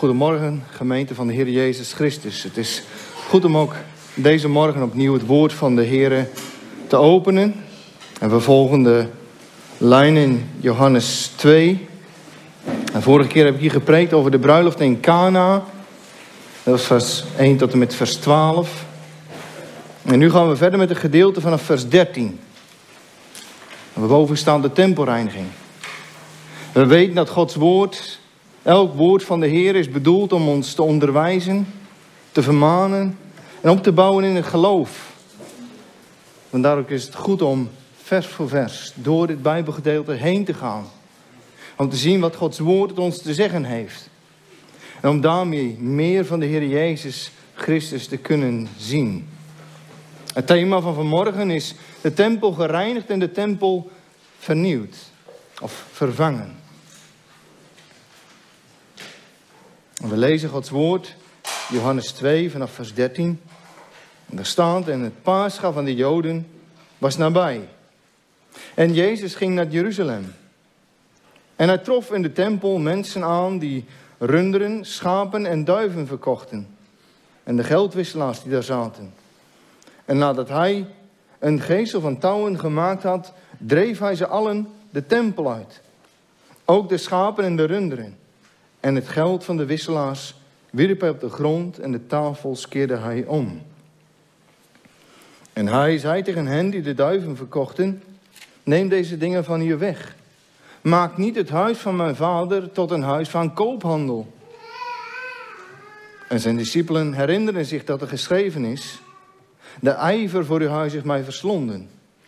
Goedemorgen, gemeente van de Heer Jezus Christus. Het is goed om ook deze morgen opnieuw het woord van de Heer te openen. En we volgen de lijn in Johannes 2. En vorige keer heb ik hier gepreekt over de bruiloft in Cana. Dat was vers 1 tot en met vers 12. En nu gaan we verder met het gedeelte vanaf vers 13. En boven staat de tempelreiniging. We weten dat Gods woord, elk woord van de Heer is bedoeld om ons te onderwijzen, te vermanen en op te bouwen in het geloof. Vandaar ook is het goed om vers voor vers door dit Bijbelgedeelte heen te gaan. Om te zien wat Gods woord het ons te zeggen heeft. En om daarmee meer van de Heer Jezus Christus te kunnen zien. Het thema van vanmorgen is de tempel gereinigd en de tempel vernieuwd. Of vervangen. We lezen Gods woord, Johannes 2 vanaf vers 13. En daar staat, en het Pascha van de Joden was nabij. En Jezus ging naar Jeruzalem. En hij trof in de tempel mensen aan die runderen, schapen en duiven verkochten. En de geldwisselaars die daar zaten. En nadat hij een gezel van touwen gemaakt had, dreef hij ze allen de tempel uit. Ook de schapen en de runderen. En het geld van de wisselaars wierp hij op de grond en de tafels keerde hij om. En hij zei tegen hen die de duiven verkochten: neem deze dingen van hier weg. Maak niet het huis van mijn vader tot een huis van koophandel. En zijn discipelen herinneren zich dat er geschreven is: de ijver voor uw huis heeft mij verslonden.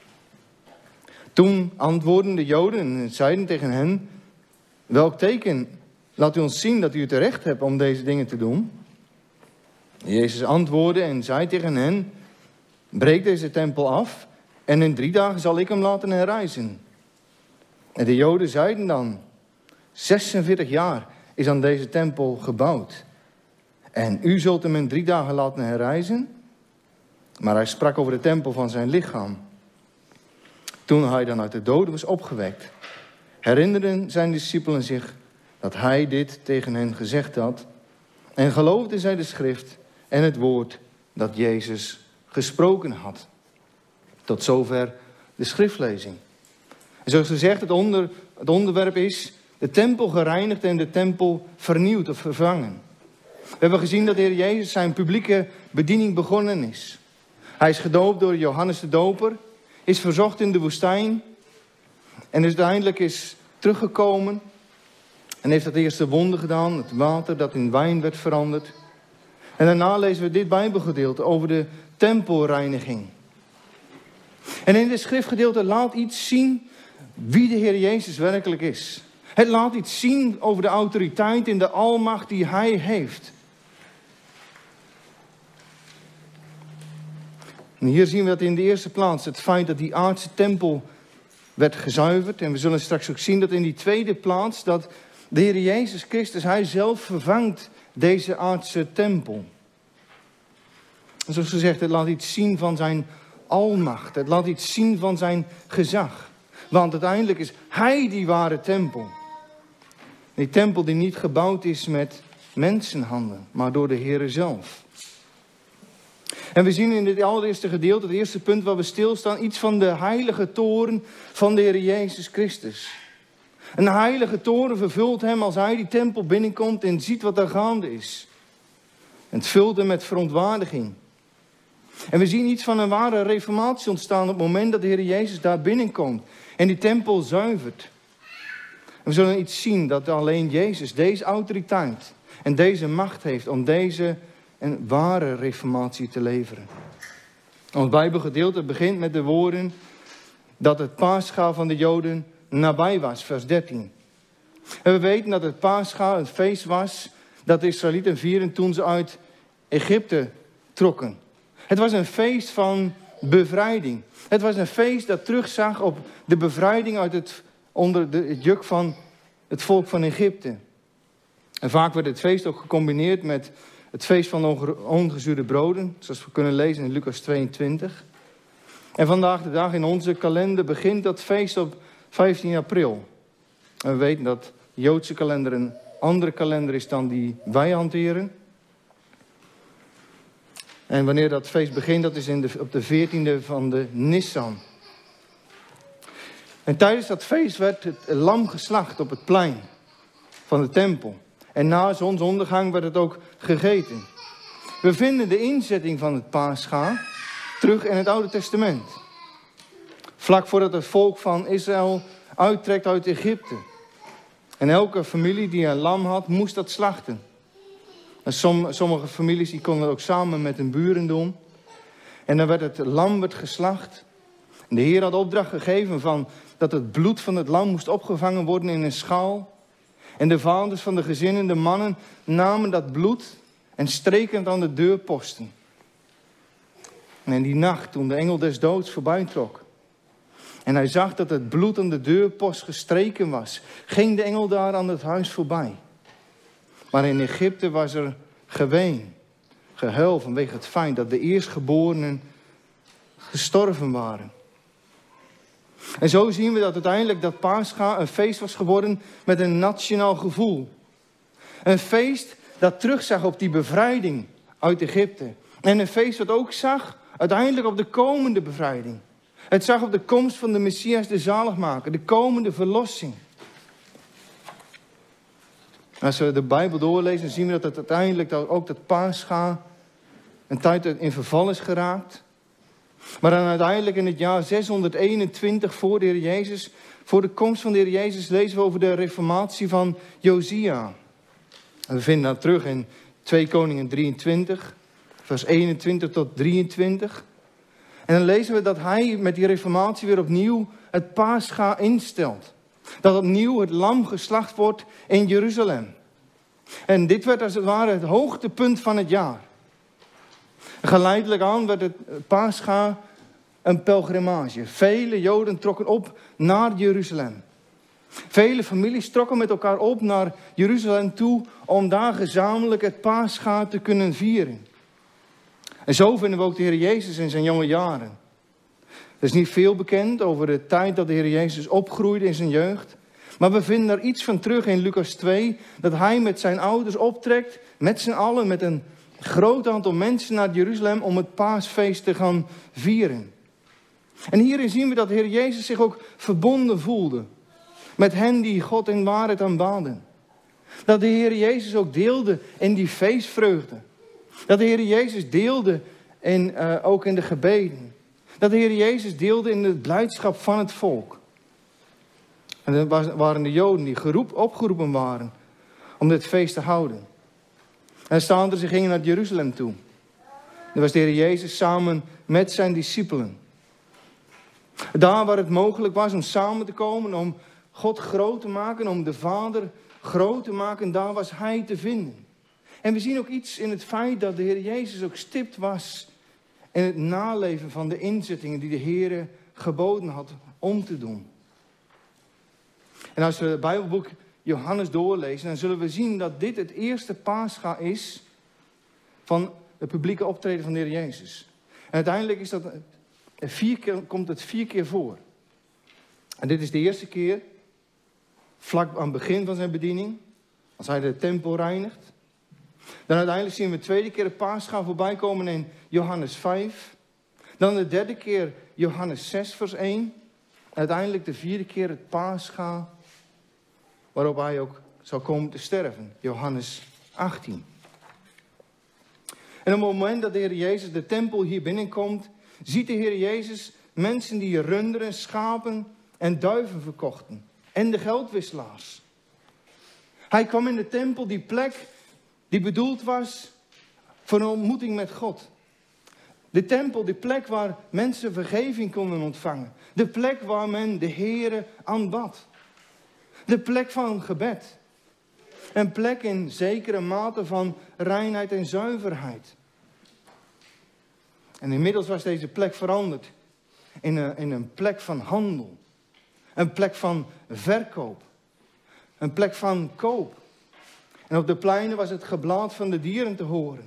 Toen antwoordden de Joden en zeiden tegen hen: welk teken laat u ons zien dat u het recht hebt om deze dingen te doen? Jezus antwoordde en zei tegen hen: breek deze tempel af en in 3 dagen zal ik hem laten herrijzen. En de Joden zeiden dan: 46 jaar is aan deze tempel gebouwd. En u zult hem in 3 dagen laten herrijzen? Maar hij sprak over de tempel van zijn lichaam. Toen hij dan uit de doden was opgewekt, herinnerden zijn discipelen zich dat hij dit tegen hen gezegd had. En geloofden zij de schrift en het woord dat Jezus gesproken had. Tot zover de schriftlezing. En zoals gezegd, het onderwerp is de tempel gereinigd en de tempel vernieuwd of vervangen. We hebben gezien dat de Heer Jezus zijn publieke bediening begonnen is. Hij is gedoopt door Johannes de Doper, is verzocht in de woestijn en uiteindelijk is teruggekomen en heeft dat eerste wonder gedaan, het water dat in wijn werd veranderd. En daarna lezen we dit Bijbelgedeelte over de tempelreiniging. En in dit schriftgedeelte laat iets zien wie de Heer Jezus werkelijk is. Het laat iets zien over de autoriteit en de almacht die hij heeft. En hier zien we dat in de eerste plaats het feit dat die aardse tempel werd gezuiverd. En we zullen straks ook zien dat in die tweede plaats dat de Heer Jezus Christus, hij zelf vervangt deze aardse tempel. En zoals gezegd, het laat iets zien van zijn almacht. Het laat iets zien van zijn gezag. Want uiteindelijk is hij die ware tempel. Die tempel die niet gebouwd is met mensenhanden, maar door de Heer zelf. En we zien in dit allereerste gedeelte, het eerste punt waar we stilstaan, iets van de heilige toren van de Heer Jezus Christus. Een heilige toren vervult hem als hij die tempel binnenkomt en ziet wat daar gaande is. En het vult hem met verontwaardiging. En we zien iets van een ware reformatie ontstaan op het moment dat de Heer Jezus daar binnenkomt en die tempel zuivert. En we zullen iets zien dat alleen Jezus deze autoriteit en deze macht heeft om deze een ware reformatie te leveren. Ons Bijbelgedeelte begint met de woorden dat het Pascha van de Joden nabij was, vers 13. En we weten dat het Pascha een feest was dat de Israëlieten vieren toen ze uit Egypte trokken. Het was een feest van bevrijding. Het was een feest dat terugzag op de bevrijding uit onder het juk van het volk van Egypte. En vaak werd het feest ook gecombineerd met het feest van ongezuurde broden, zoals we kunnen lezen in Lucas 22. En vandaag de dag in onze kalender begint dat feest op 15 april. En we weten dat de Joodse kalender een andere kalender is dan die wij hanteren. En wanneer dat feest begint, dat is op de 14e van de Nissan. En tijdens dat feest werd het lam geslacht op het plein van de tempel. En na zonsondergang werd het ook gegeten. We vinden de inzetting van het Pascha terug in het Oude Testament. Vlak voordat het volk van Israël uittrekt uit Egypte. En elke familie die een lam had, moest dat slachten. En sommige families die konden dat ook samen met hun buren doen. En dan werd het lam geslacht. En de Heer had opdracht gegeven van dat het bloed van het lam moest opgevangen worden in een schaal. En de vaders van de gezinnen, de mannen, namen dat bloed en streken het aan de deurposten. En in die nacht, toen de engel des doods voorbij trok en hij zag dat het bloed aan de deurpost gestreken was, ging de engel daar aan het huis voorbij. Maar in Egypte was er geween, gehuil vanwege het feit dat de eerstgeborenen gestorven waren. En zo zien we dat uiteindelijk dat Pascha een feest was geworden met een nationaal gevoel. Een feest dat terugzag op die bevrijding uit Egypte. En een feest dat ook zag uiteindelijk op de komende bevrijding. Het zag op de komst van de Messias, de zaligmaker, de komende verlossing. Als we de Bijbel doorlezen, dan zien we dat het uiteindelijk ook dat Pascha een tijd in verval is geraakt. Maar dan uiteindelijk in het jaar 621 voor de Heer Jezus, voor de komst van de Heer Jezus, lezen we over de reformatie van Josia. En we vinden dat terug in 2 Koningen 23, vers 21 tot 23. En dan lezen we dat hij met die reformatie weer opnieuw het Pascha instelt. Dat opnieuw het lam geslacht wordt in Jeruzalem. En dit werd als het ware het hoogtepunt van het jaar. Geleidelijk aan werd het Pascha een pelgrimage. Vele Joden trokken op naar Jeruzalem. Vele families trokken met elkaar op naar Jeruzalem toe om daar gezamenlijk het Pascha te kunnen vieren. En zo vinden we ook de Heer Jezus in zijn jonge jaren. Er is niet veel bekend over de tijd dat de Heer Jezus opgroeide in zijn jeugd. Maar we vinden er iets van terug in Lucas 2. Dat hij met zijn ouders optrekt, met z'n allen, met een groot aantal mensen naar Jeruzalem om het paasfeest te gaan vieren. En hierin zien we dat de Heer Jezus zich ook verbonden voelde met hen die God in waarheid aanbaden. Dat de Heer Jezus ook deelde in die feestvreugde. Dat de Heer Jezus deelde ook in de gebeden. Dat de Heer Jezus deelde in de blijdschap van het volk. En dat waren de Joden die opgeroepen waren om dit feest te houden. En staan er, ze gingen naar Jeruzalem toe. Dat was de Heer Jezus samen met zijn discipelen. Daar waar het mogelijk was om samen te komen, om God groot te maken, om de Vader groot te maken, daar was hij te vinden. En we zien ook iets in het feit dat de Heer Jezus ook stipt was in het naleven van de inzettingen die de Heer geboden had om te doen. En als we het Bijbelboek Johannes doorlezen, dan zullen we zien dat dit het eerste Pascha is van het publieke optreden van de Heer Jezus. En uiteindelijk is dat komt het 4 keer voor. En dit is de eerste keer, vlak aan het begin van zijn bediening, als hij de tempel reinigt. Dan uiteindelijk zien we de tweede keer het Pascha voorbij komen in Johannes 5. Dan de derde keer Johannes 6 vers 1. En uiteindelijk de 4e keer het Pascha waarop hij ook zou komen te sterven. Johannes 18. En op het moment dat de Heer Jezus de tempel hier binnenkomt, ziet de Heer Jezus mensen die runderen, schapen en duiven verkochten. En de geldwisselaars. Hij kwam in de tempel, die plek die bedoeld was voor een ontmoeting met God. De tempel, die plek waar mensen vergeving konden ontvangen. De plek waar men de Heere aanbad. De plek van gebed. Een plek in zekere mate van reinheid en zuiverheid. En inmiddels was deze plek veranderd in een plek van handel. Een plek van verkoop. Een plek van koop. En op de pleinen was het geblaat van de dieren te horen.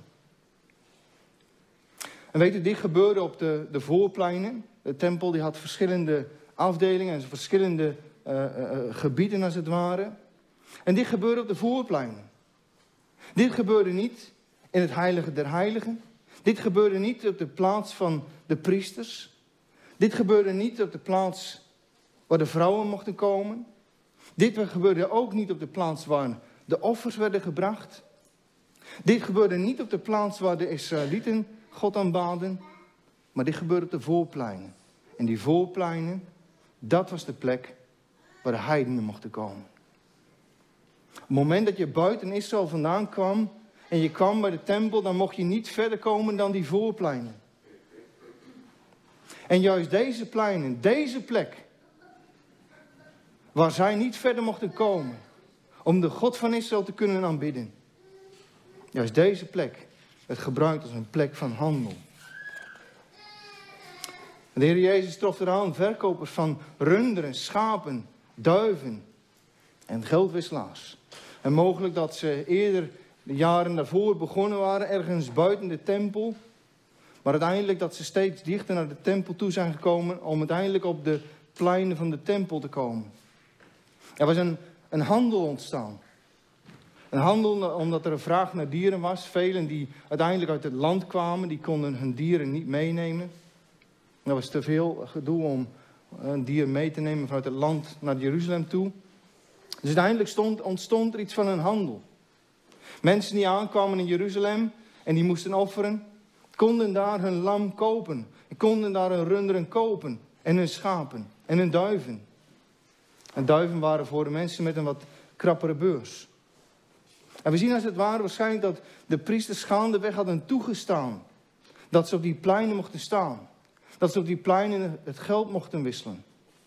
En weet u, dit gebeurde op de voorpleinen. De tempel die had verschillende afdelingen en verschillende gebieden als het ware. En dit gebeurde op de voorpleinen. Dit gebeurde niet in het heilige der heiligen. Dit gebeurde niet op de plaats van de priesters. Dit gebeurde niet op de plaats waar de vrouwen mochten komen. Dit gebeurde ook niet op de plaats waar de offers werden gebracht. Dit gebeurde niet op de plaats waar de Israëlieten God aanbaden. Maar dit gebeurde op de voorpleinen. En die voorpleinen, dat was de plek waar de heidenen mochten komen. Op het moment dat je buiten Israël vandaan kwam en je kwam bij de tempel, dan mocht je niet verder komen dan die voorpleinen. En juist deze pleinen, deze plek, waar zij niet verder mochten komen om de God van Israël te kunnen aanbidden. Juist deze plek werd gebruikt als een plek van handel. En de Heer Jezus trof eraan verkopers van runderen, schapen, duiven en geldwisselaars. En mogelijk dat ze eerder de jaren daarvoor begonnen waren, ergens buiten de tempel. Maar uiteindelijk dat ze steeds dichter naar de tempel toe zijn gekomen om uiteindelijk op de pleinen van de tempel te komen. Er was een handel ontstaan. Een handel omdat er een vraag naar dieren was. Velen die uiteindelijk uit het land kwamen, die konden hun dieren niet meenemen. Er was te veel gedoe om een dier mee te nemen vanuit het land naar Jeruzalem toe. Dus uiteindelijk ontstond er iets van een handel. Mensen die aankwamen in Jeruzalem en die moesten offeren, konden daar hun lam kopen. Konden daar hun runderen kopen en hun schapen en hun duiven. En duiven waren voor de mensen met een wat krappere beurs. En we zien als het ware waarschijnlijk dat de priesters gaandeweg hadden toegestaan dat ze op die pleinen mochten staan. Dat ze op die pleinen het geld mochten wisselen.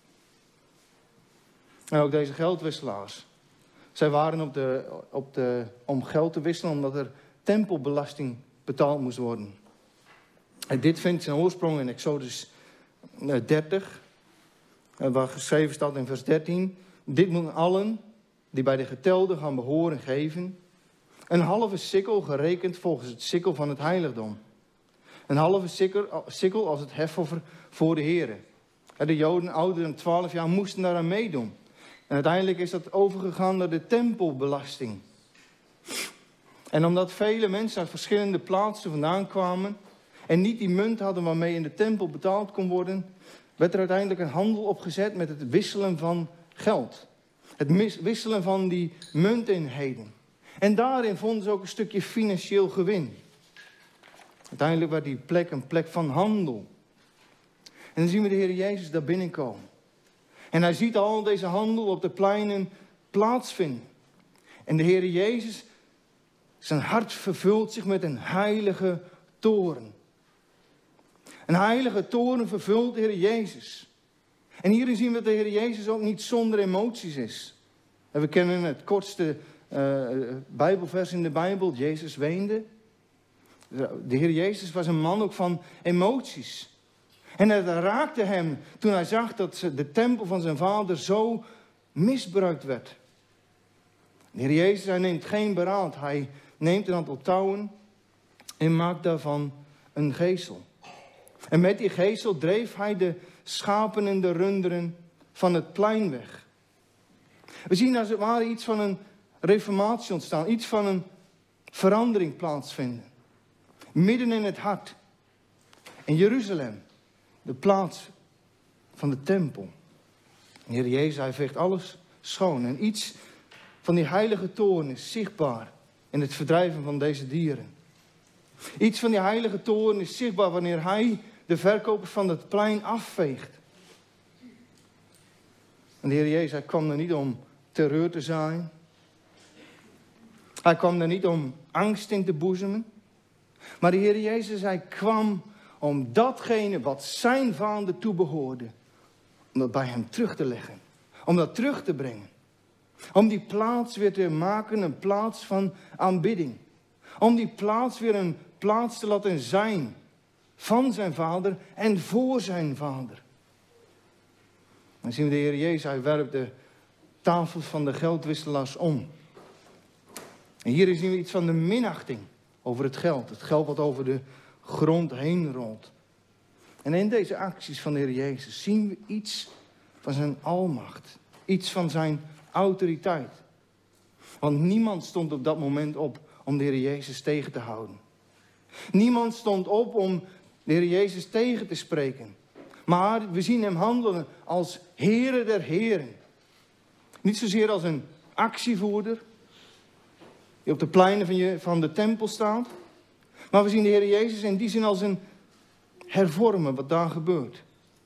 En ook deze geldwisselaars. Zij waren om geld te wisselen omdat er tempelbelasting betaald moest worden. En dit vindt zijn oorsprong in Exodus 30. Waar geschreven staat in vers 13. Dit moeten allen die bij de getelden gaan behoren geven. Een halve sikkel gerekend volgens het sikkel van het heiligdom. Een halve sikkel als het hefoffer voor de Here. De Joden ouder dan 12 jaar moesten daaraan meedoen. En uiteindelijk is dat overgegaan naar de tempelbelasting. En omdat vele mensen uit verschillende plaatsen vandaan kwamen en niet die munt hadden waarmee in de tempel betaald kon worden, werd er uiteindelijk een handel opgezet met het wisselen van geld. Het wisselen van die munteenheden. En daarin vonden ze ook een stukje financieel gewin. Uiteindelijk werd die plek een plek van handel. En dan zien we de Heer Jezus daar binnenkomen. En hij ziet al deze handel op de pleinen plaatsvinden. En de Heer Jezus, zijn hart vervult zich met een heilige toorn. Een heilige toorn vervult de Heer Jezus. En hierin zien we dat de Heer Jezus ook niet zonder emoties is. En we kennen het kortste Bijbelvers in de Bijbel. Jezus weende. De Heer Jezus was een man ook van emoties. En het raakte hem toen hij zag dat de tempel van zijn vader zo misbruikt werd. De Heer Jezus, hij neemt geen beraad. Hij neemt een aantal touwen en maakt daarvan een geesel. En met die geesel dreef hij de schapen en de runderen van het plein weg. We zien als het ware iets van een reformatie ontstaan. Iets van een verandering plaatsvinden. Midden in het hart. In Jeruzalem. De plaats van de tempel. De Heer Jezus, hij veegt alles schoon. En iets van die heilige toorn is zichtbaar in het verdrijven van deze dieren. Iets van die heilige toorn is zichtbaar wanneer hij de verkopers van het plein afveegt. En de Heer Jezus, hij kwam er niet om terreur te zaaien. Hij kwam er niet om angst in te boezemen. Maar de Heer Jezus, hij kwam om datgene wat zijn vader toebehoorde, om dat bij hem terug te leggen. Om dat terug te brengen. Om die plaats weer te maken een plaats van aanbidding. Om die plaats weer een plaats te laten zijn van zijn vader en voor zijn vader. Dan zien we de Heer Jezus, hij werpt de tafels van de geldwisselaars om. En hier zien we iets van de minachting over het geld. Het geld wat over de grond heen rolt. En in deze acties van de Heer Jezus zien we iets van zijn almacht. Iets van zijn autoriteit. Want niemand stond op dat moment op om de Heer Jezus tegen te houden. Niemand stond op om de Heer Jezus tegen te spreken. Maar we zien hem handelen als Heere der Heren. Niet zozeer als een actievoerder die op de pleinen van de tempel staat. Maar we zien de Heer Jezus in die zin als een hervormen wat daar gebeurt.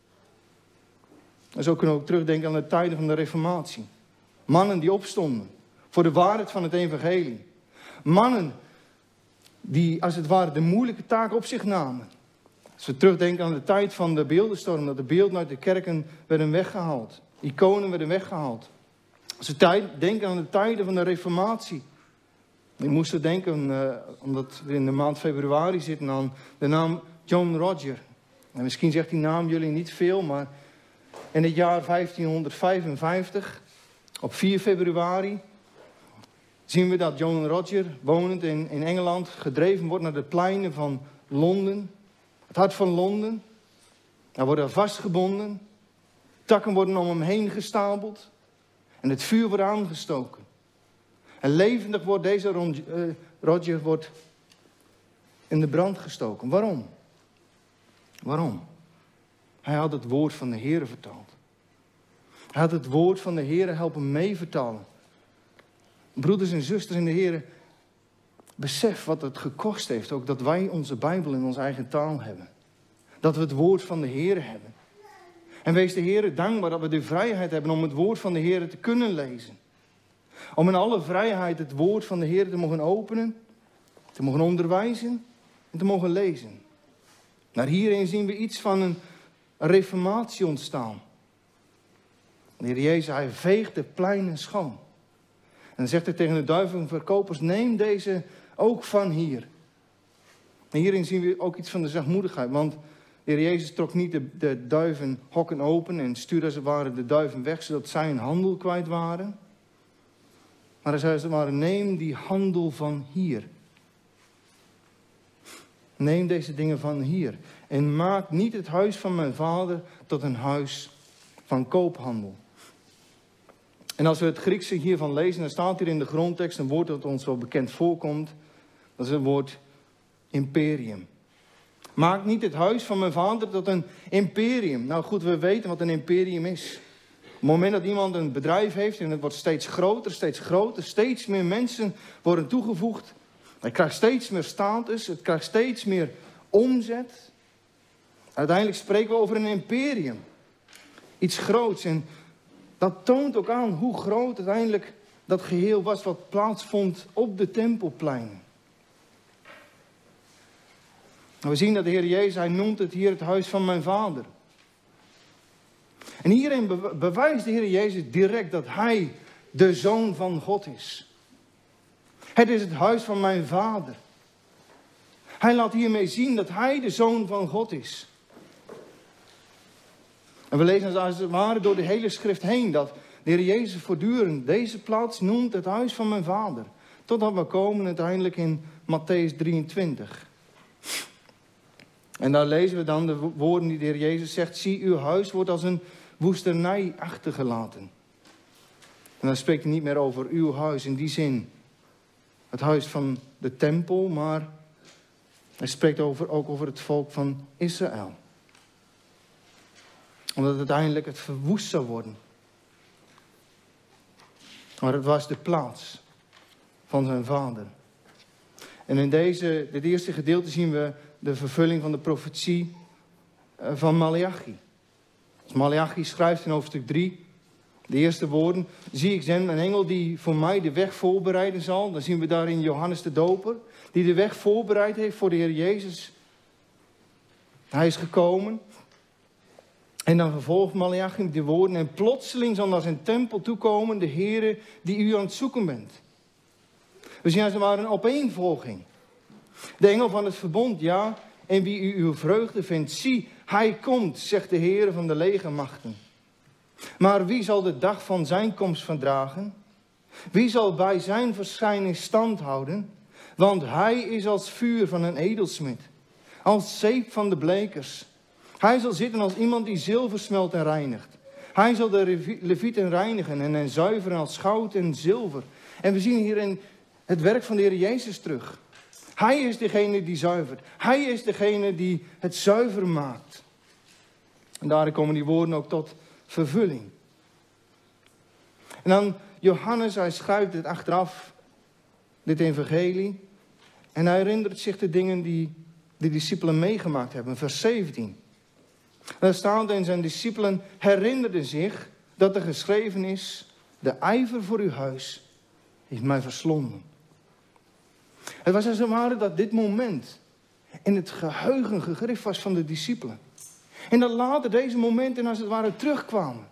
En zo kunnen we ook terugdenken aan de tijden van de Reformatie. Mannen die opstonden voor de waarheid van het evangelie. Mannen die als het ware de moeilijke taak op zich namen. Als we terugdenken aan de tijd van de beeldenstorm, dat de beelden uit de kerken werden weggehaald. Iconen werden weggehaald. Als we denken aan de tijden van de Reformatie. Ik moest er denken, omdat we in de maand februari zitten, aan de naam John Roger. En misschien zegt die naam jullie niet veel, maar in het jaar 1555, op 4 februari, zien we dat John Roger, wonend in Engeland, gedreven wordt naar de pleinen van Londen. Het hart van Londen. Hij wordt er vastgebonden. Takken worden om hem heen gestapeld. En het vuur wordt aangestoken. En levendig wordt deze Roger wordt in de brand gestoken. Waarom? Waarom? Hij had het woord van de Heere vertaald. Hij had het woord van de Heere helpen meevertalen. Broeders en zusters in de Heere, besef wat het gekost heeft ook dat wij onze Bijbel in onze eigen taal hebben. Dat we het woord van de Heere hebben. En wees de Heere dankbaar dat we de vrijheid hebben om het woord van de Heere te kunnen lezen. Om in alle vrijheid het woord van de Heere te mogen openen, te mogen onderwijzen en te mogen lezen. Maar hierin zien we iets van een reformatie ontstaan. De Heer Jezus, hij veegt de pleinen schoon. En dan zegt hij tegen de duivenverkopers, neem deze ook van hier. En hierin zien we ook iets van de zachtmoedigheid. Want de Heer Jezus trok niet de duivenhokken open en stuurde als het ware de duiven weg, zodat zij hun handel kwijt waren. Maar hij zei als het ware, neem die handel van hier. Neem deze dingen van hier. En maak niet het huis van mijn vader tot een huis van koophandel. En als we het Griekse hiervan lezen, dan staat hier in de grondtekst een woord dat ons wel bekend voorkomt. Dat is het woord imperium. Maak niet het huis van mijn vader tot een imperium. Nou goed, we weten wat een imperium is. Op het moment dat iemand een bedrijf heeft en het wordt steeds groter, steeds meer mensen worden toegevoegd. Het krijgt steeds meer status, het krijgt steeds meer omzet. Uiteindelijk spreken we over een imperium. Iets groots. En dat toont ook aan hoe groot uiteindelijk dat geheel was wat plaatsvond op de tempelpleinen. We zien dat de Heer Jezus, hij noemt het hier het huis van mijn vader. En hierin bewijst de Heer Jezus direct dat hij de Zoon van God is. Het is het huis van mijn vader. Hij laat hiermee zien dat hij de Zoon van God is. En we lezen als het ware door de hele schrift heen dat de Heer Jezus voortdurend deze plaats noemt het huis van mijn vader. Totdat we komen uiteindelijk in Mattheüs 23. En daar lezen we dan de woorden die de Heer Jezus zegt. Zie, uw huis wordt als een woesternij achtergelaten. En dan spreekt hij niet meer over uw huis in die zin. Het huis van de tempel, maar hij spreekt ook over het volk van Israël. Omdat uiteindelijk het verwoest zou worden. Maar het was de plaats van zijn vader. En in dit eerste gedeelte zien we de vervulling van de profetie van Maleachi. Als Maleachi schrijft in hoofdstuk 3, de eerste woorden. Zie, ik zend een engel die voor mij de weg voorbereiden zal. Dan zien we daarin Johannes de Doper. Die de weg voorbereid heeft voor de Heer Jezus. Hij is gekomen. En dan vervolgt Maleachi de woorden. En plotseling zal naar zijn tempel toekomen de Heere die u aan het zoeken bent. We zien als het ware een opeenvolging. De engel van het verbond, ja. En wie u uw vreugde vindt, zie, hij komt, zegt de Heere van de legermachten. Maar wie zal de dag van zijn komst verdragen? Wie zal bij zijn verschijning stand houden? Want hij is als vuur van een edelsmid, als zeep van de blekers. Hij zal zitten als iemand die zilver smelt en reinigt. Hij zal de levieten reinigen en hen zuiveren als goud en zilver. En we zien hierin het werk van de Heer Jezus terug. Hij is degene die zuivert. Hij is degene die het zuiver maakt. En daarin komen die woorden ook tot vervulling. En dan Johannes, hij schrijft dit achteraf, dit evangelie. En hij herinnert zich de dingen die de discipelen meegemaakt hebben. Vers 17. En daar staat: en zijn discipelen herinnerden zich dat er geschreven is: de ijver voor uw huis heeft mij verslonden. Het was als het ware dat dit moment in het geheugen gegrift was van de discipelen. En dat later deze momenten als het ware terugkwamen.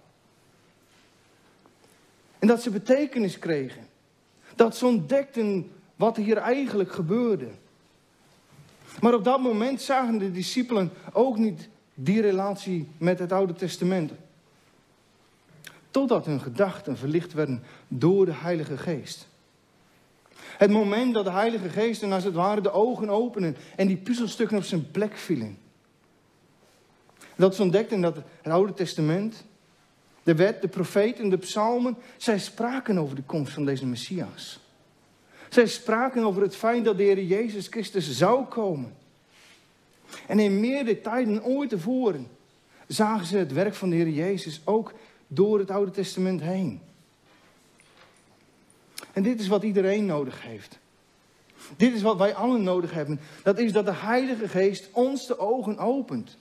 En dat ze betekenis kregen. Dat ze ontdekten wat hier eigenlijk gebeurde. Maar op dat moment zagen de discipelen ook niet die relatie met het Oude Testament. Totdat hun gedachten verlicht werden door de Heilige Geest. Het moment dat de Heilige Geest en als het ware de ogen openen en die puzzelstukken op zijn plek vielen. Dat ze ontdekten dat het Oude Testament, de wet, de profeten, de psalmen, zij spraken over de komst van deze Messias. Zij spraken over het feit dat de Heer Jezus Christus zou komen. En in meer detail dan ooit tevoren zagen ze het werk van de Heer Jezus ook door het Oude Testament heen. En dit is wat iedereen nodig heeft. Dit is wat wij allen nodig hebben. Dat is dat de Heilige Geest ons de ogen opent.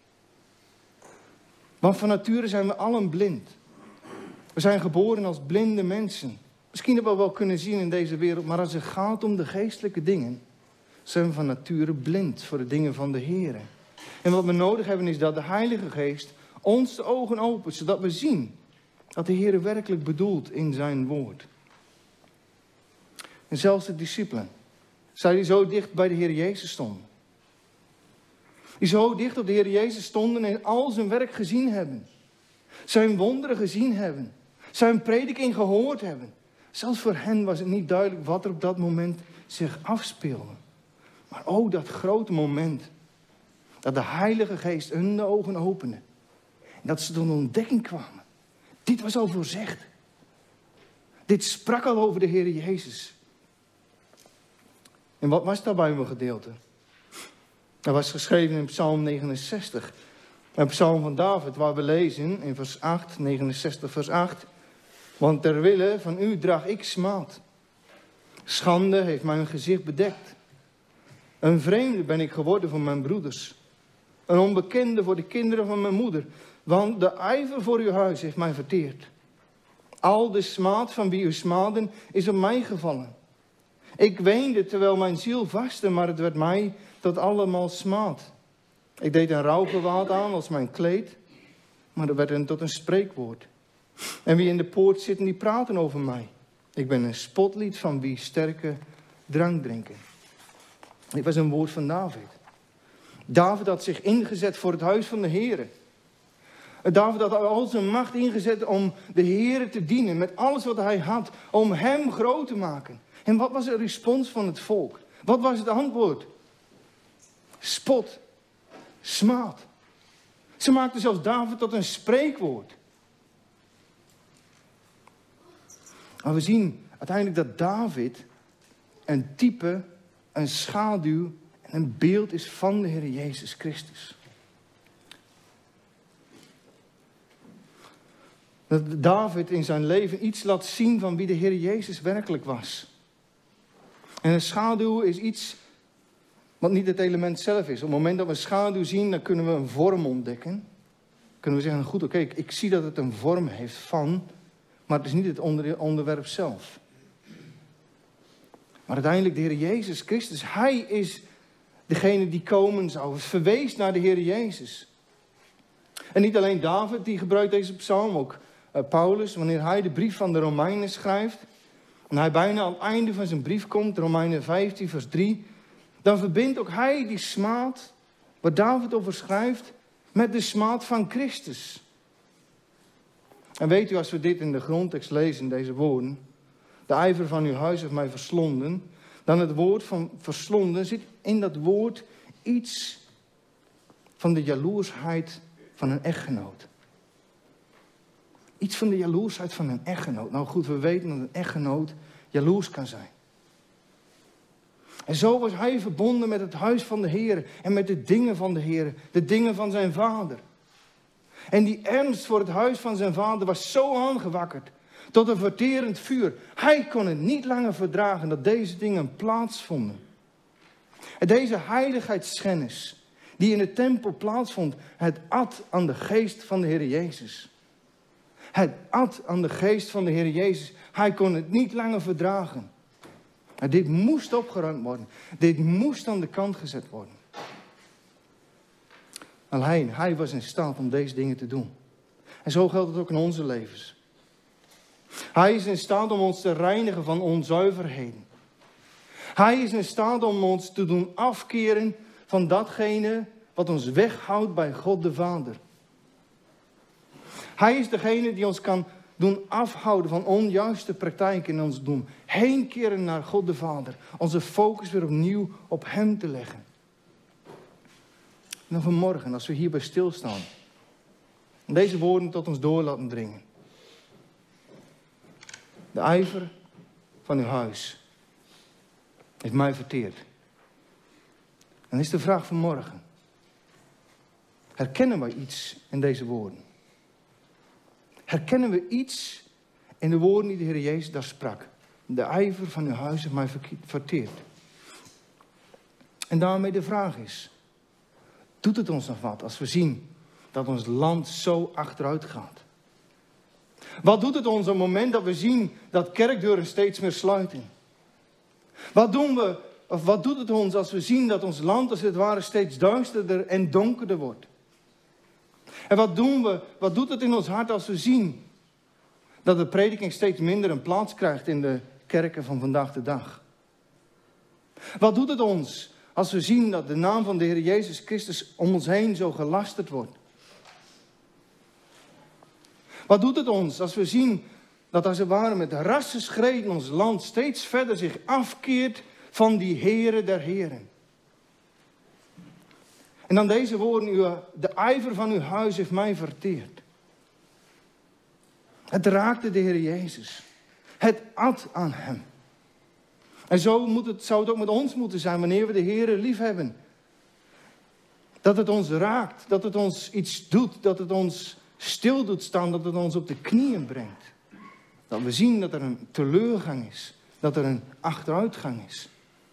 Want van nature zijn we allen blind. We zijn geboren als blinde mensen. Misschien hebben we wel kunnen zien in deze wereld, maar als het gaat om de geestelijke dingen, zijn we van nature blind voor de dingen van de Heer. En wat we nodig hebben is dat de Heilige Geest ons de ogen opent, zodat we zien wat de Heer werkelijk bedoelt in zijn woord. En zelfs de discipelen, zij die zo dicht bij de Heer Jezus stonden. Die zo dicht op de Heer Jezus stonden en al zijn werk gezien hebben. Zijn wonderen gezien hebben. Zijn prediking gehoord hebben. Zelfs voor hen was het niet duidelijk wat er op dat moment zich afspeelde. Maar ook dat grote moment. Dat de Heilige Geest hun de ogen opende. En dat ze tot een ontdekking kwamen. Dit was al voorzegd. Dit sprak al over de Heer Jezus. En wat was dat Bijbelgedeelte? Dat was geschreven in Psalm 69. Een psalm van David waar we lezen in vers 8, 69 vers 8. Want ter wille van u draag ik smaad. Schande heeft mijn gezicht bedekt. Een vreemde ben ik geworden voor mijn broeders. Een onbekende voor de kinderen van mijn moeder. Want de ijver voor uw huis heeft mij verteerd. Al de smaad van wie u smaden is op mij gevallen. Ik weende terwijl mijn ziel vastte, maar het werd mij tot allemaal smaad. Ik deed een rouwgewaad aan als mijn kleed, maar dat werd hen tot een spreekwoord. En wie in de poort zitten, die praten over mij. Ik ben een spotlied van wie sterke drank drinken. Dit was een woord van David. David had zich ingezet voor het huis van de Heere. David had al zijn macht ingezet om de Heere te dienen met alles wat hij had, om hem groot te maken. En wat was de respons van het volk? Wat was het antwoord? Spot, smaad. Ze maakten zelfs David tot een spreekwoord. Maar we zien uiteindelijk dat David een type, een schaduw en een beeld is van de Heer Jezus Christus. Dat David in zijn leven iets laat zien van wie de Heer Jezus werkelijk was. En een schaduw is iets wat niet het element zelf is. Op het moment dat we een schaduw zien, dan kunnen we een vorm ontdekken. Kunnen we zeggen, goed, oké, ik zie dat het een vorm heeft van, maar het is niet het onderwerp zelf. Maar uiteindelijk de Heer Jezus Christus, Hij is degene die komen zou. Het verwees naar de Heer Jezus. En niet alleen David die gebruikt deze psalm, ook Paulus, wanneer hij de brief van de Romeinen schrijft. En hij bijna aan het einde van zijn brief komt, Romeinen 15 vers 3. Dan verbindt ook hij die smaad, waar David over schrijft, met de smaad van Christus. En weet u, als we dit in de grondtekst lezen, deze woorden. De ijver van uw huis heeft mij verslonden. Dan het woord van verslonden zit in dat woord iets van de jaloersheid van een echtgenoot. Iets van de jaloersheid van een echtgenoot. Nou goed, we weten dat een echtgenoot jaloers kan zijn. En zo was hij verbonden met het huis van de Heer en met de dingen van de Heer, de dingen van zijn vader. En die ernst voor het huis van zijn vader was zo aangewakkerd tot een verterend vuur. Hij kon het niet langer verdragen dat deze dingen plaatsvonden. En deze heiligheidsschennis die in de tempel plaatsvond, het at aan de geest van de Heer Jezus. Het at aan de geest van de Heer Jezus. Hij kon het niet langer verdragen. En dit moest opgeruimd worden. Dit moest aan de kant gezet worden. Alleen, hij was in staat om deze dingen te doen. En zo geldt het ook in onze levens. Hij is in staat om ons te reinigen van onzuiverheden. Hij is in staat om ons te doen afkeren van datgene wat ons weghoudt bij God de Vader. Hij is degene die ons kan doen afhouden van onjuiste praktijken en ons doen heen keren naar God de Vader. Onze focus weer opnieuw op hem te leggen. En dan vanmorgen, als we hierbij stilstaan, en deze woorden tot ons door laten dringen. De ijver van uw huis heeft mij verteerd. En dan is de vraag vanmorgen. Herkennen wij iets in deze woorden? Herkennen we iets in de woorden die de Heer Jezus daar sprak? De ijver van uw huis heeft mij verteerd. En daarmee de vraag is, doet het ons nog wat als we zien dat ons land zo achteruit gaat? Wat doet het ons op het moment dat we zien dat kerkdeuren steeds meer sluiten? Wat doet het ons als we zien dat ons land als het ware steeds duisterder en donkerder wordt? En wat doet het in ons hart als we zien dat de prediking steeds minder een plaats krijgt in de kerken van vandaag de dag? Wat doet het ons als we zien dat de naam van de Heer Jezus Christus om ons heen zo gelasterd wordt? Wat doet het ons als we zien dat als het ware met rassenschreden ons land steeds verder zich afkeert van die Heere der Heren? En dan deze woorden, de ijver van uw huis heeft mij verteerd. Het raakte de Heer Jezus. Het at aan hem. En zo zou het ook met ons moeten zijn wanneer we de Heere lief hebben. Dat het ons raakt, dat het ons iets doet, dat het ons stil doet staan, dat het ons op de knieën brengt. Dat we zien dat er een teleurgang is, dat er een achteruitgang is.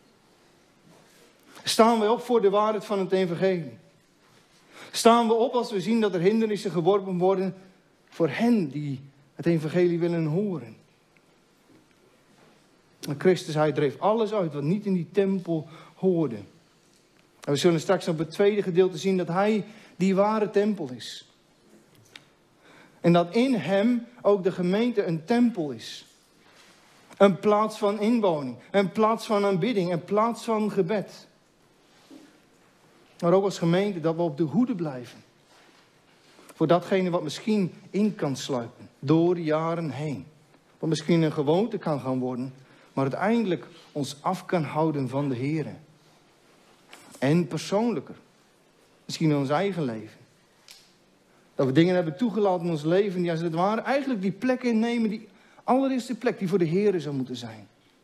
Staan wij op voor de waarheid van het evangelie? Staan we op als we zien dat er hindernissen geworpen worden voor hen die het evangelie willen horen? En Christus, hij dreef alles uit wat niet in die tempel hoorde. En we zullen straks op het tweede gedeelte zien dat hij die ware tempel is. En dat in hem ook de gemeente een tempel is. Een plaats van inwoning, een plaats van aanbidding, een plaats van gebed. Maar ook als gemeente dat we op de hoede blijven. Voor datgene wat misschien in kan sluipen, door jaren heen. Wat misschien een gewoonte kan gaan worden, maar uiteindelijk ons af kan houden van de Heer. En persoonlijker, misschien in ons eigen leven. Dat we dingen hebben toegelaten in ons leven die als het ware eigenlijk die plek innemen, die allereerste plek die voor de Heer zou moeten zijn.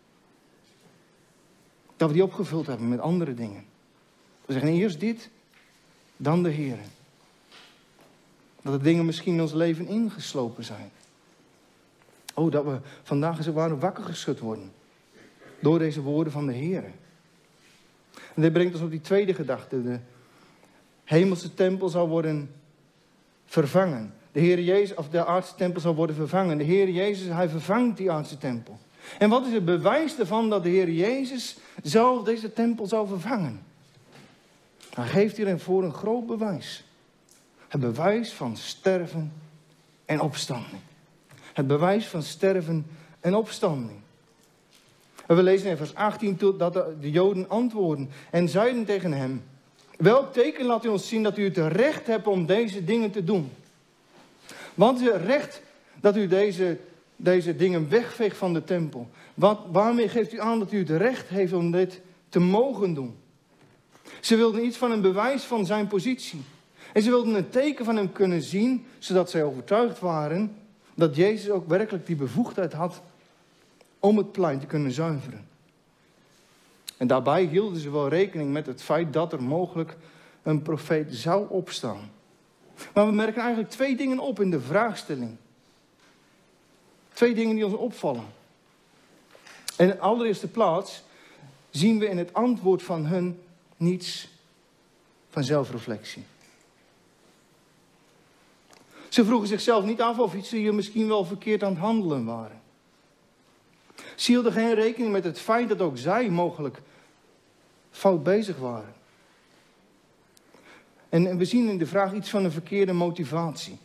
Dat we die opgevuld hebben met andere dingen. We zeggen eerst dit, dan de Heer. Dat de dingen misschien in ons leven ingeslopen zijn. Oh, dat we vandaag als het ware wakker geschud worden. Door deze woorden van de Heer. En dit brengt ons op die tweede gedachte. De hemelse tempel zal worden vervangen. De Heer Jezus, of de aardse tempel zal worden vervangen. De Heer Jezus, hij vervangt die aardse tempel. En wat is het bewijs ervan dat de Heer Jezus zelf deze tempel zal vervangen? Hij geeft hiervoor een groot bewijs. Het bewijs van sterven en opstanding. Het bewijs van sterven en opstanding. En we lezen in vers 18 dat de Joden antwoorden en zeiden tegen hem: welk teken laat u ons zien dat u het recht hebt om deze dingen te doen? Want het recht dat u deze dingen wegveegt van de tempel. Waarmee geeft u aan dat u het recht heeft om dit te mogen doen? Ze wilden iets van een bewijs van zijn positie. En ze wilden een teken van hem kunnen zien, zodat zij overtuigd waren dat Jezus ook werkelijk die bevoegdheid had om het plein te kunnen zuiveren. En daarbij hielden ze wel rekening met het feit dat er mogelijk een profeet zou opstaan. Maar we merken eigenlijk 2 dingen op in de vraagstelling. 2 dingen die ons opvallen. En in de allereerste plaats zien we in het antwoord van hun niets van zelfreflectie. Ze vroegen zichzelf niet af of ze hier misschien wel verkeerd aan het handelen waren. Ze hielden geen rekening met het feit dat ook zij mogelijk fout bezig waren. En we zien in de vraag iets van een verkeerde motivatie.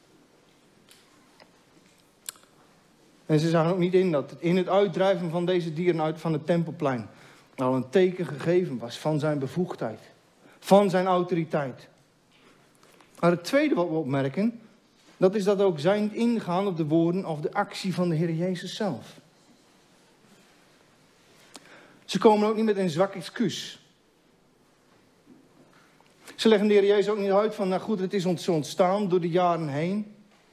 En ze zagen ook niet in dat in het uitdrijven van deze dieren uit van het tempelplein al een teken gegeven was van zijn bevoegdheid, van zijn autoriteit. Maar het tweede wat we opmerken, dat is dat ook zij niet ingaan op de woorden of de actie van de Heer Jezus zelf. Ze komen ook niet met een zwak excuus. Ze leggen de Heer Jezus ook niet uit van, nou goed, het is ons zo ontstaan door de jaren heen.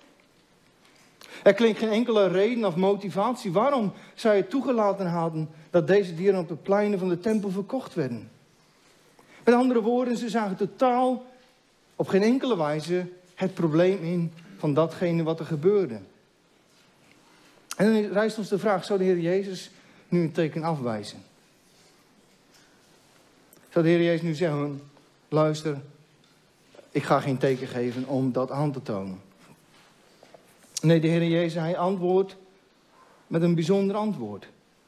Er klinkt geen enkele reden of motivatie waarom zij het toegelaten hadden dat deze dieren op de pleinen van de tempel verkocht werden. Met andere woorden, ze zagen totaal op geen enkele wijze het probleem in van datgene wat er gebeurde. En dan rijst ons de vraag, zou de Heer Jezus nu een teken afwijzen? Zou de Heer Jezus nu zeggen, luister, ik ga geen teken geven om dat aan te tonen. Nee, de Heer Jezus, hij antwoordt met een bijzonder antwoord.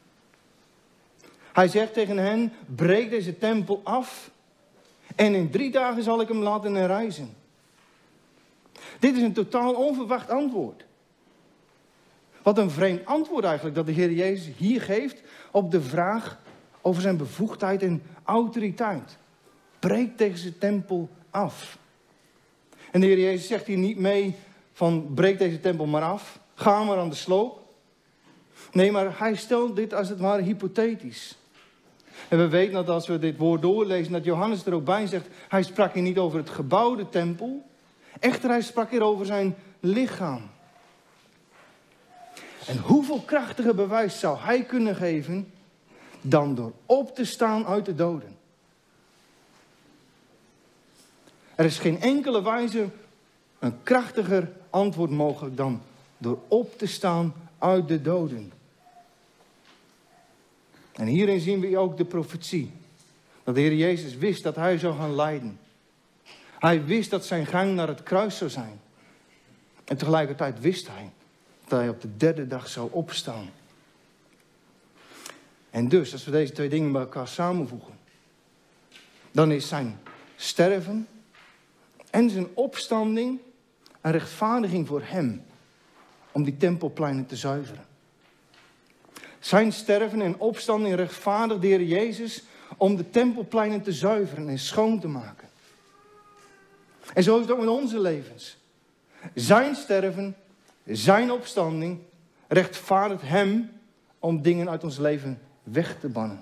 Hij zegt tegen hen, breek deze tempel af en in 3 dagen zal ik hem laten herrijzen. Dit is een totaal onverwacht antwoord. Wat een vreemd antwoord eigenlijk dat de Heer Jezus hier geeft op de vraag over zijn bevoegdheid en autoriteit. Breek deze tempel af. En de Heer Jezus zegt hier niet mee van breek deze tempel maar af, ga maar aan de sloop. Nee, maar hij stelt dit als het ware hypothetisch. En we weten dat als we dit woord doorlezen, dat Johannes er ook bij zegt, hij sprak hier niet over het gebouwde tempel, echter hij sprak hier over zijn lichaam. En hoeveel krachtiger bewijs zou hij kunnen geven dan door op te staan uit de doden? Er is geen enkele wijze een krachtiger antwoord mogelijk dan door op te staan uit de doden. En hierin zien we ook de profetie. Dat de Heer Jezus wist dat hij zou gaan lijden. Hij wist dat zijn gang naar het kruis zou zijn. En tegelijkertijd wist hij dat hij op de 3e dag zou opstaan. En dus, als we deze 2 dingen bij elkaar samenvoegen, dan is zijn sterven en zijn opstanding een rechtvaardiging voor hem om die tempelpleinen te zuiveren. Zijn sterven en opstanding rechtvaardigt de Heer Jezus om de tempelpleinen te zuiveren en schoon te maken. En zo is het ook met onze levens. Zijn sterven, zijn opstanding rechtvaardigt hem om dingen uit ons leven weg te bannen.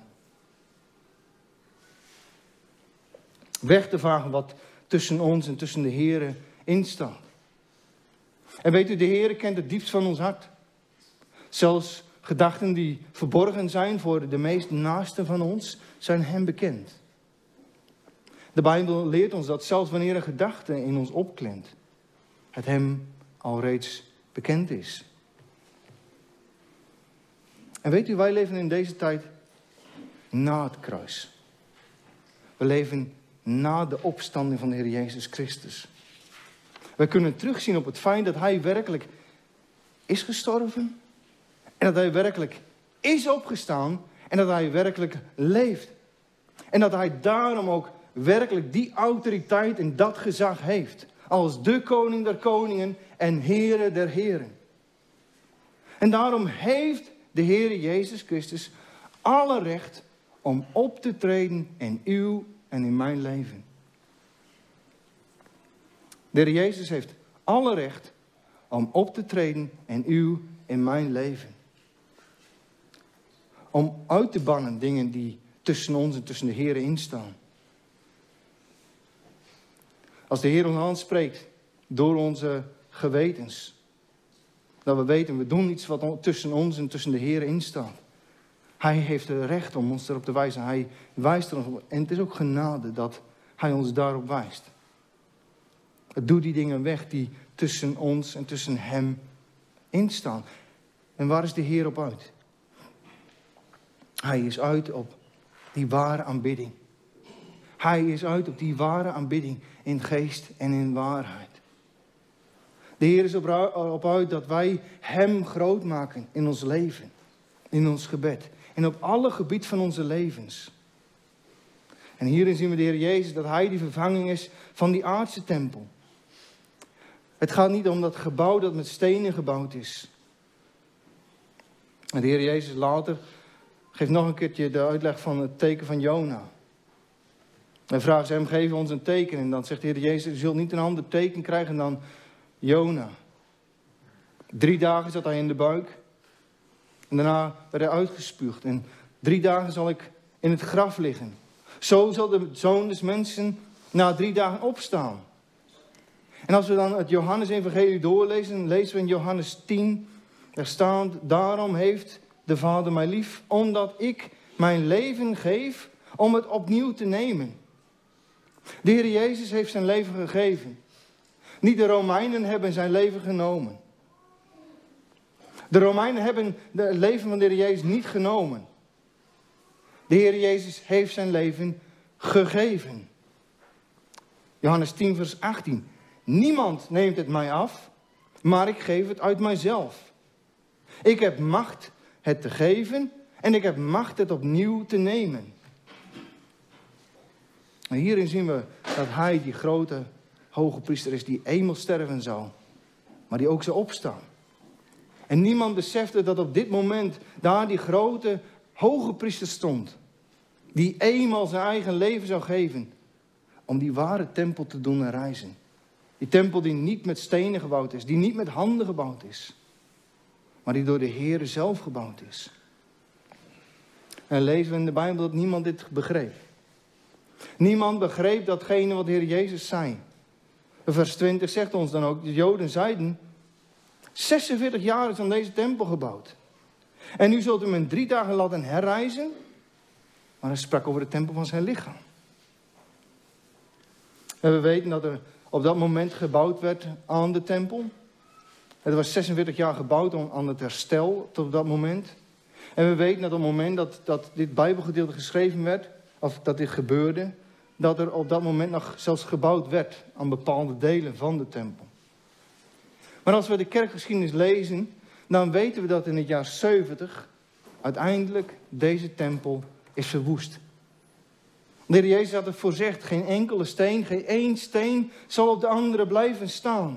Weg te vagen wat tussen ons en tussen de Heere instaat. En weet u, de Heere kent het diepst van ons hart. Zelfs gedachten die verborgen zijn voor de meest naasten van ons, zijn hem bekend. De Bijbel leert ons dat zelfs wanneer een gedachte in ons opklemt, het hem alreeds bekend is. En weet u, wij leven in deze tijd na het kruis. We leven na de opstanding van de Heer Jezus Christus. We kunnen terugzien op het feit dat hij werkelijk is gestorven. En dat hij werkelijk is opgestaan. En dat hij werkelijk leeft. En dat hij daarom ook werkelijk die autoriteit en dat gezag heeft. Als de koning der koningen en Heere der heren. En daarom heeft de Heer Jezus Christus alle recht om op te treden in uw en in mijn leven. De Heer Jezus heeft alle recht om op te treden in uw en mijn leven. Om uit te bannen dingen die tussen ons en tussen de Heer instaan. Als de Heer ons aanspreekt door onze gewetens. Dat we weten, we doen iets wat tussen ons en tussen de Heer instaat. Hij heeft het recht om ons erop te wijzen. Hij wijst er ons op. En het is ook genade dat hij ons daarop wijst. Het doet die dingen weg die tussen ons en tussen hem instaan. En waar is de Heer op uit? Hij is uit op die ware aanbidding. Hij is uit op die ware aanbidding in geest en in waarheid. De Heer is op uit dat wij hem groot maken in ons leven. In ons gebed. En op alle gebied van onze levens. En hierin zien we de Heer Jezus dat hij die vervanging is van die aardse tempel. Het gaat niet om dat gebouw dat met stenen gebouwd is. En de Heer Jezus later geeft nog een keertje de uitleg van het teken van Jona. En vraagt ze hem, geef ons een teken. En dan zegt de Heer Jezus, u zult niet een ander teken krijgen dan Jona. 3 dagen zat hij in de buik. En daarna werd hij uitgespuugd. En 3 dagen zal ik in het graf liggen. Zo zal de Zoon des Mensen na 3 dagen opstaan. En als we dan het Johannes-evangelie doorlezen, lezen we in Johannes 10. Er staat, daarom heeft de Vader mij lief, omdat ik mijn leven geef om het opnieuw te nemen. De Heer Jezus heeft zijn leven gegeven. Niet de Romeinen hebben zijn leven genomen. De Romeinen hebben het leven van de Heer Jezus niet genomen. De Heer Jezus heeft zijn leven gegeven. Johannes 10 vers 18. Niemand neemt het mij af, maar ik geef het uit mijzelf. Ik heb macht het te geven en ik heb macht het opnieuw te nemen. En hierin zien we dat hij die grote hoge priester is die eenmaal sterven zou. Maar die ook zou opstaan. En niemand besefte dat op dit moment daar die grote hoge priester stond. Die eenmaal zijn eigen leven zou geven. Om die ware tempel te doen reizen. Die tempel die niet met stenen gebouwd is. Die niet met handen gebouwd is. Maar die door de Heer zelf gebouwd is. En lezen we in de Bijbel dat niemand dit begreep. Niemand begreep datgene wat de Heer Jezus zei. Vers 20 zegt ons dan ook, de Joden zeiden, 46 jaar is aan deze tempel gebouwd. En u zult hem in 3 dagen laten herrijzen. Maar hij sprak over de tempel van zijn lichaam. En we weten dat er op dat moment gebouwd werd aan de tempel. Het was 46 jaar gebouwd aan het herstel tot dat moment. En we weten dat op het moment dat dit Bijbelgedeelte geschreven werd, of dat dit gebeurde, dat er op dat moment nog zelfs gebouwd werd aan bepaalde delen van de tempel. Maar als we de kerkgeschiedenis lezen, dan weten we dat in het jaar 70 uiteindelijk deze tempel is verwoest. De Heer Jezus had het voorzegd, geen enkele steen, geen één steen zal op de andere blijven staan.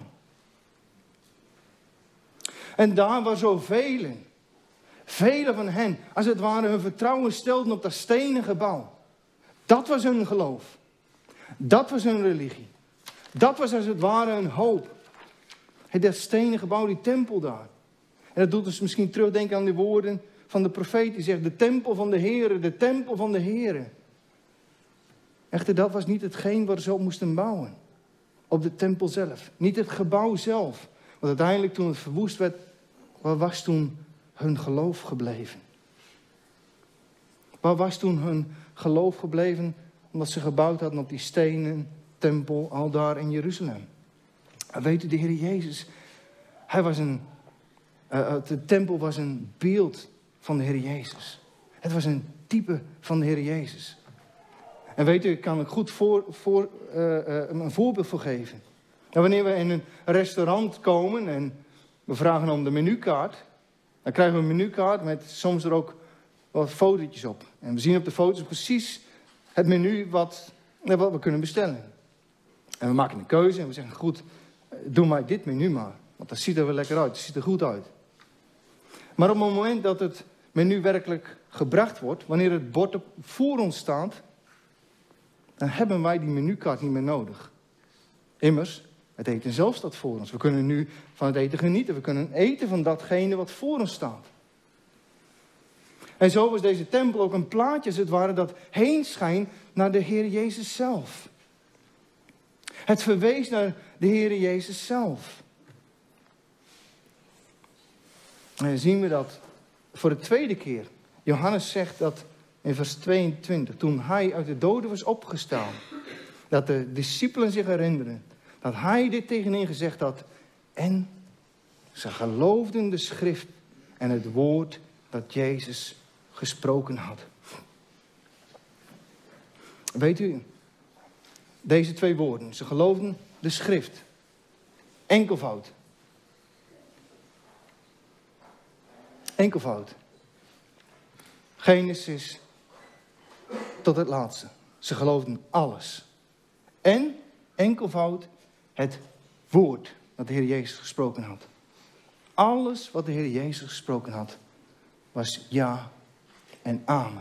En daar waar zoveel, velen van hen, als het ware hun vertrouwen stelden op dat stenen gebouw. Dat was hun geloof. Dat was hun religie. Dat was als het ware hun hoop. Dat stenen gebouw, die tempel daar. En dat doet ons misschien terugdenken aan de woorden van de profeet. Die zegt, de tempel van de Heere, de tempel van de Heere. Echter, dat was niet hetgeen waar ze op moesten bouwen. Op de tempel zelf. Niet het gebouw zelf. Want uiteindelijk toen het verwoest werd, waar was toen hun geloof gebleven? Waar was toen hun geloof gebleven? Omdat ze gebouwd hadden op die stenen tempel al daar in Jeruzalem. Weet u, de Heer Jezus, de tempel was een beeld van de Heer Jezus. Het was een type van de Heer Jezus. En weet u, ik kan er goed een voorbeeld voor geven. En wanneer we in een restaurant komen en we vragen om de menukaart, dan krijgen we een menukaart met soms er ook wat fotootjes op. En we zien op de foto's precies het menu wat we kunnen bestellen. En we maken een keuze en we zeggen, goed, doe mij dit menu maar. Want dat ziet er wel lekker uit, het ziet er goed uit. Maar op het moment dat het menu werkelijk gebracht wordt, wanneer het bord voor ons staat, dan hebben wij die menukaart niet meer nodig. Immers, het eten zelf staat voor ons. We kunnen nu van het eten genieten. We kunnen eten van datgene wat voor ons staat. En zo was deze tempel ook een plaatje, als het ware, dat heen schijnt naar de Heer Jezus zelf. Het verwees naar de Heer Jezus zelf. En dan zien we dat voor de tweede keer. Johannes zegt dat in vers 22, toen hij uit de doden was opgestaan, dat de discipelen zich herinneren dat hij dit tegen hen gezegd had. En ze geloofden de schrift en het woord dat Jezus gesproken had. Weet u, deze twee woorden, ze geloofden de schrift. Enkelvoud. Enkelvoud. Genesis tot het laatste. Ze geloofden alles. En enkelvoud het woord dat de Heer Jezus gesproken had. Alles wat de Heer Jezus gesproken had, was ja en amen.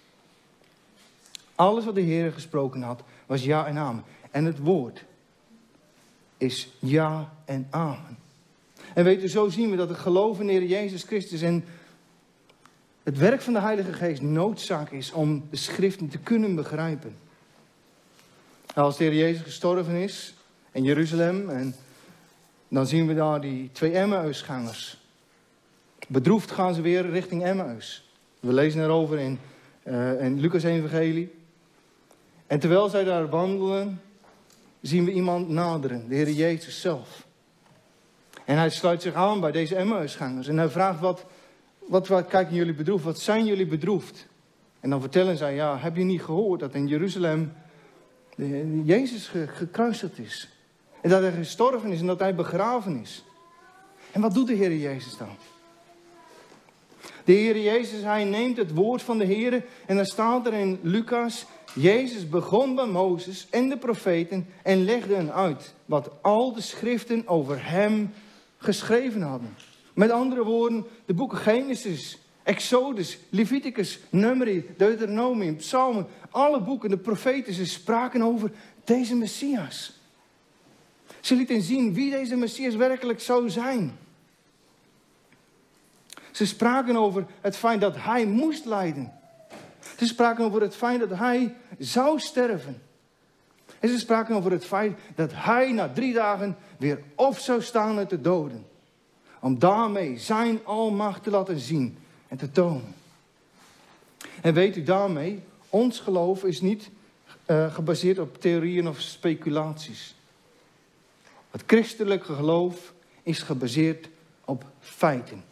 Alles wat de Heer gesproken had, was ja en amen. En het woord is ja en amen. En weet u, zo zien we dat het geloof in de Heer Jezus Christus en het werk van de Heilige Geest noodzaak is om de schriften te kunnen begrijpen. Als de Heer Jezus gestorven is in Jeruzalem, en dan zien we daar die 2 Emmausgangers. Bedroefd gaan ze weer richting Emmaus. We lezen erover in Lucas evangelie. En terwijl zij daar wandelen, zien we iemand naderen, de Heer Jezus zelf. En hij sluit zich aan bij deze Emmausgangers. En hij vraagt, wat kijken jullie bedroefd? Wat zijn jullie bedroefd? En dan vertellen zij, ja, heb je niet gehoord dat in Jeruzalem Jezus gekruisigd is? En dat hij gestorven is en dat hij begraven is. En wat doet de Heer Jezus dan? De Heer Jezus, hij neemt het woord van de Heer. En dan staat er in Lucas, Jezus begon bij Mozes en de profeten en legde hen uit wat al de schriften over hem geschreven hadden. Met andere woorden, de boeken Genesis, Exodus, Leviticus, Numeri, Deuteronomium, Psalmen, alle boeken, de profeten, ze spraken over deze Messias. Ze lieten zien wie deze Messias werkelijk zou zijn. Ze spraken over het feit dat hij moest lijden. Ze spraken over het feit dat hij zou sterven. En ze spraken over het feit dat hij na 3 dagen weer op zou staan uit de doden. Om daarmee zijn almacht te laten zien en te tonen. En weet u daarmee, ons geloof is niet gebaseerd op theorieën of speculaties. Het christelijke geloof is gebaseerd op feiten.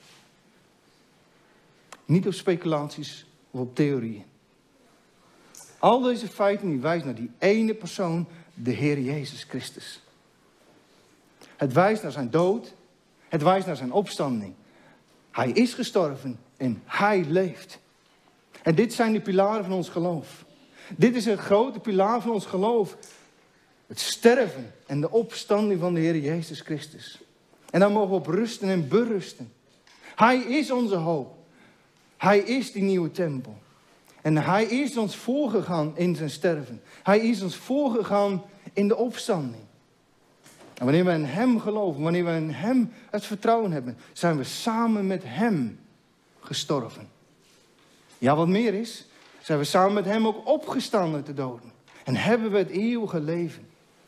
Niet op speculaties of op theorieën. Al deze feiten die wijzen naar die ene persoon, de Heer Jezus Christus. Het wijst naar zijn dood. Het wijst naar zijn opstanding. Hij is gestorven en hij leeft. En dit zijn de pilaren van ons geloof. Dit is een grote pilaar van ons geloof. Het sterven en de opstanding van de Heer Jezus Christus. En daar mogen we op rusten en berusten. Hij is onze hoop. Hij is die nieuwe tempel. En hij is ons voorgegaan in zijn sterven. Hij is ons voorgegaan in de opstanding. En wanneer we in hem geloven, wanneer we in hem het vertrouwen hebben, zijn we samen met hem gestorven. Ja, wat meer is, zijn we samen met hem ook opgestaan uit de doden. En hebben we het eeuwige leven.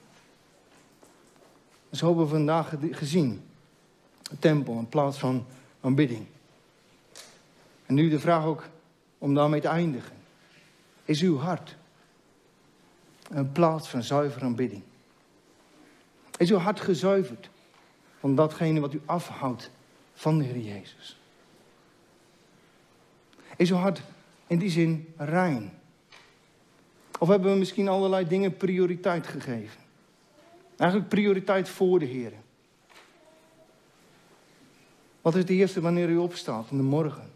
Dus hebben we vandaag gezien. De tempel, een plaats van aanbidding. En nu de vraag ook om daarmee te eindigen. Is uw hart een plaats van zuivere aanbidding? Is uw hart gezuiverd van datgene wat u afhoudt van de Heer Jezus? Is uw hart in die zin rein? Of hebben we misschien allerlei dingen prioriteit gegeven? Eigenlijk prioriteit voor de Heer. Wat is het eerste wanneer u opstaat in de morgen?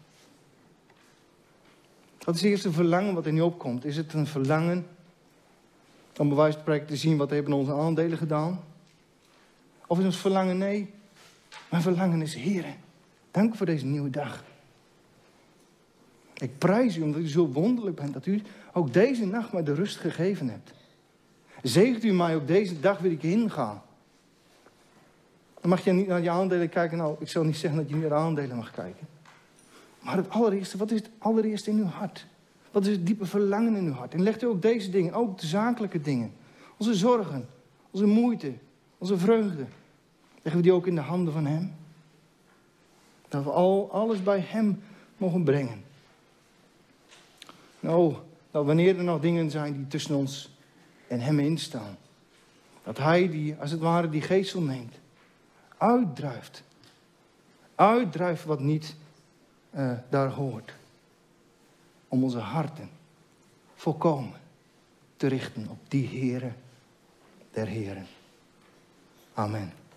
Wat is het eerste verlangen wat in u opkomt? Is het een verlangen om bij wijze van spreken te zien wat hebben onze aandelen gedaan? Of is ons verlangen nee? Mijn verlangen is Heer, dank voor deze nieuwe dag. Ik prijs u omdat u zo wonderlijk bent dat u ook deze nacht mij de rust gegeven hebt. Zegent u mij op deze dag waar ik heen ga. Dan mag je niet naar je aandelen kijken. Nou, ik zal niet zeggen dat je niet naar aandelen mag kijken. Maar het allereerste, wat is het allereerste in uw hart? Wat is het diepe verlangen in uw hart? En legt u ook deze dingen, ook de zakelijke dingen. Onze zorgen, onze moeite, onze vreugde. Leggen we die ook in de handen van hem? Dat we alles bij hem mogen brengen. Nou, dat wanneer er nog dingen zijn die tussen ons en hem instaan. Dat hij die, als het ware, die geestel neemt. Uitdrijft. Uitdrijft wat niet daar hoort. Om onze harten volkomen te richten op die Heere der Heren. Amen.